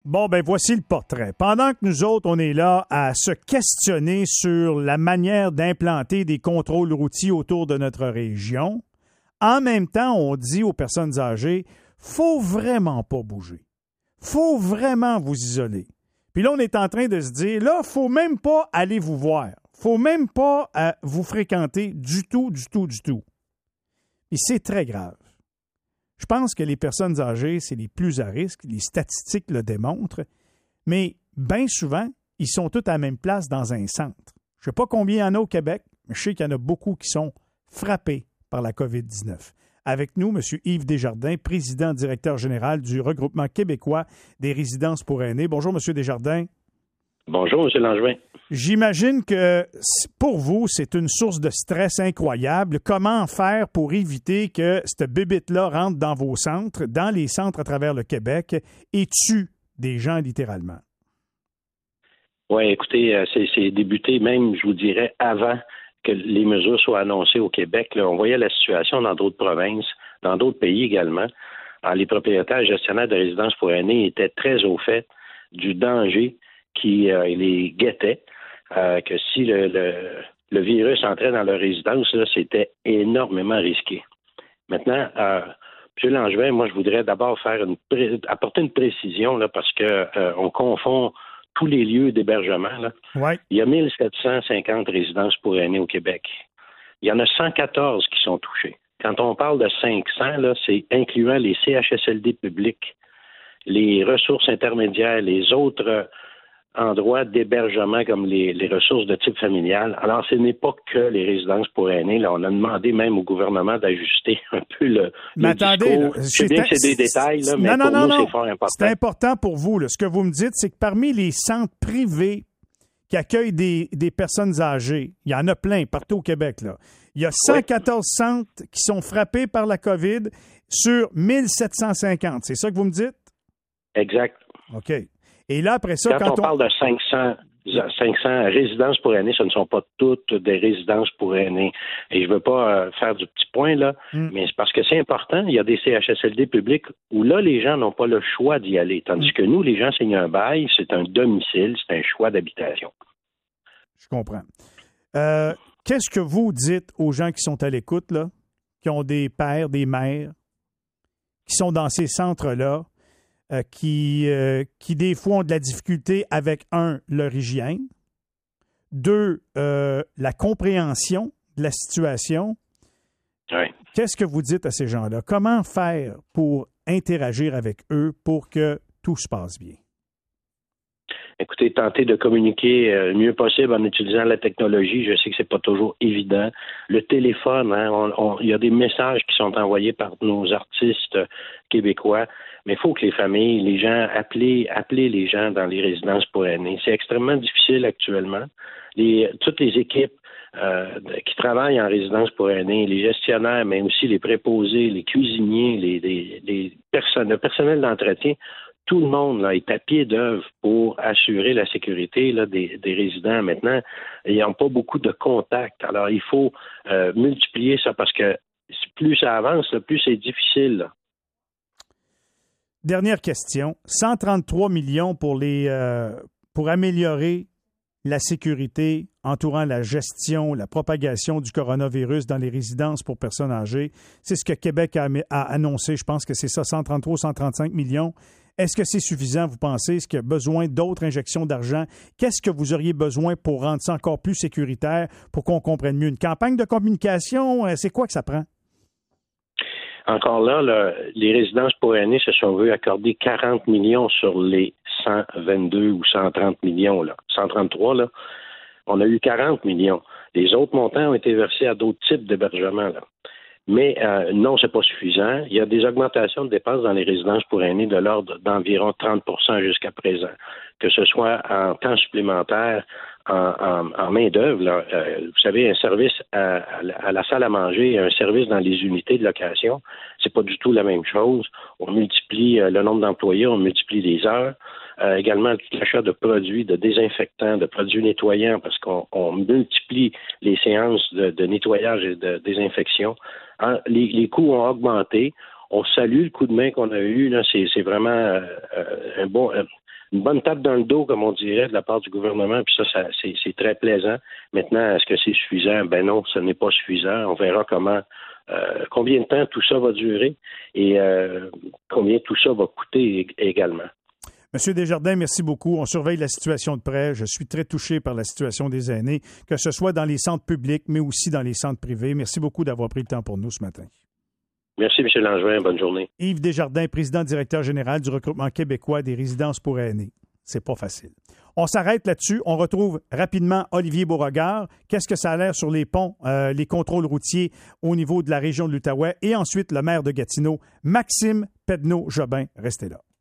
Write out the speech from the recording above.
Bon, ben voici le portrait. Pendant que nous autres, on est là à se questionner sur la manière d'implanter des contrôles routiers autour de notre région, en même temps, on dit aux personnes âgées, faut vraiment pas bouger. Faut vraiment vous isoler. Puis là, on est en train de se dire, là, faut même pas aller vous voir. Faut même pas vous fréquenter du tout. Et c'est très grave. Je pense que les personnes âgées, c'est les plus à risque. Les statistiques le démontrent. Mais bien souvent, ils sont tous à la même place dans un centre. Je ne sais pas combien il y en a au Québec, mais je sais qu'il y en a beaucoup qui sont frappés par la COVID-19. Avec nous, M. Yves Desjardins, président directeur général du Regroupement québécois des résidences pour aînés. Bonjour, M. Desjardins. Bonjour, M. Langevin. J'imagine que pour vous, c'est une source de stress incroyable. Comment faire pour éviter que cette bébite-là rentre dans vos centres, dans les centres à travers le Québec et tue des gens littéralement? Oui, écoutez, c'est débuté même, je vous dirais, avant que les mesures soient annoncées au Québec. Là, on voyait la situation dans d'autres provinces, dans d'autres pays également. Alors, les propriétaires et gestionnaires de résidences pour aînés étaient très au fait du danger qui les guettait. Que si le virus entrait dans leur résidence, là, c'était énormément risqué. Maintenant, M. Langevin, moi, je voudrais d'abord apporter une précision là, parce que on confond tous les lieux d'hébergement. Là. Ouais. Il y a 1750 résidences pour aînés au Québec. Il y en a 114 qui sont touchées. Quand on parle de 500, là, c'est incluant les CHSLD publics, les ressources intermédiaires, les autres endroits d'hébergement comme les ressources de type familial. Alors, ce n'est pas que les résidences pour aînés. Là, on a demandé même au gouvernement d'ajuster un peu le attendez, discours. Je sais bien que c'est des détails, là, mais pour nous, c'est fort important. C'est important pour vous. Là. Ce que vous me dites, c'est que parmi les centres privés qui accueillent des personnes âgées, il y en a plein partout au Québec. Là. Il y a 114 centres qui sont frappés par la COVID sur 1750. C'est ça que vous me dites? Exact. OK. Et là, après ça, quand on parle de 500 résidences pour aînés, ce ne sont pas toutes des résidences pour aînés. Et je ne veux pas faire du petit point, là, mais c'est parce que c'est important. Il y a des CHSLD publics où là, les gens n'ont pas le choix d'y aller. Tandis que nous, les gens signent un bail, c'est un domicile, c'est un choix d'habitation. Je comprends. Qu'est-ce que vous dites aux gens qui sont à l'écoute, là, qui ont des pères, des mères, qui sont dans ces centres-là, qui des fois ont de la difficulté avec, leur hygiène, 2, la compréhension de la situation. Oui. Qu'est-ce que vous dites à ces gens-là? Comment faire pour interagir avec eux pour que tout se passe bien? Écoutez, tenter de communiquer le mieux possible en utilisant la technologie. Je sais que c'est pas toujours évident. Le téléphone, hein, il y a des messages qui sont envoyés par nos artistes québécois, mais il faut que les familles, les gens, appeler les gens dans les résidences pour aînés. C'est extrêmement difficile actuellement. Toutes les équipes qui travaillent en résidence pour aînés, les gestionnaires, mais aussi les préposés, les cuisiniers, le personnel d'entretien, tout le monde là, est à pied d'œuvre pour assurer la sécurité là, des résidents. Maintenant, ils n'ont pas beaucoup de contacts. Alors, il faut multiplier ça parce que plus ça avance, là, plus c'est difficile. Là. Dernière question. 133 millions pour améliorer la sécurité entourant la gestion, la propagation du coronavirus dans les résidences pour personnes âgées. C'est ce que Québec a annoncé. Je pense que c'est ça, 133 ou 135 millions. Est-ce que c'est suffisant, vous pensez? Est-ce qu'il y a besoin d'autres injections d'argent? Qu'est-ce que vous auriez besoin pour rendre ça encore plus sécuritaire, pour qu'on comprenne mieux? Une campagne de communication, c'est quoi que ça prend? Encore là, les résidences pour aînés se sont vues accorder 40 millions sur les 122 ou 130 millions. Là. 133, là, on a eu 40 millions. Les autres montants ont été versés à d'autres types d'hébergements. Là. Mais non, c'est pas suffisant. Il y a des augmentations de dépenses dans les résidences pour aînés de l'ordre d'environ 30 % jusqu'à présent, que ce soit en temps supplémentaire, en main-d'œuvre. Vous savez, un service à la salle à manger et un service dans les unités de location, c'est pas du tout la même chose. On multiplie le nombre d'employés, on multiplie les heures. Également, l'achat de produits, de désinfectants, de produits nettoyants, parce qu'on multiplie les séances de nettoyage et de désinfection. Les coûts ont augmenté. On salue le coup de main qu'on a eu. Là, c'est vraiment une bonne tape dans le dos, comme on dirait, de la part du gouvernement, puis ça c'est très plaisant. Maintenant, est-ce que c'est suffisant? Ben non, ce n'est pas suffisant. On verra combien de temps tout ça va durer et combien tout ça va coûter également. Monsieur Desjardins, merci beaucoup. On surveille la situation de près. Je suis très touché par la situation des aînés, que ce soit dans les centres publics, mais aussi dans les centres privés. Merci beaucoup d'avoir pris le temps pour nous ce matin. Merci, M. Langevin. Bonne journée. Yves Desjardins, président-directeur général du regroupement québécois des résidences pour aînés. C'est pas facile. On s'arrête là-dessus. On retrouve rapidement Olivier Beauregard. Qu'est-ce que ça a l'air sur les ponts, les contrôles routiers au niveau de la région de l'Outaouais? Et ensuite, le maire de Gatineau, Maxime Pedneau-Jobin. Restez là.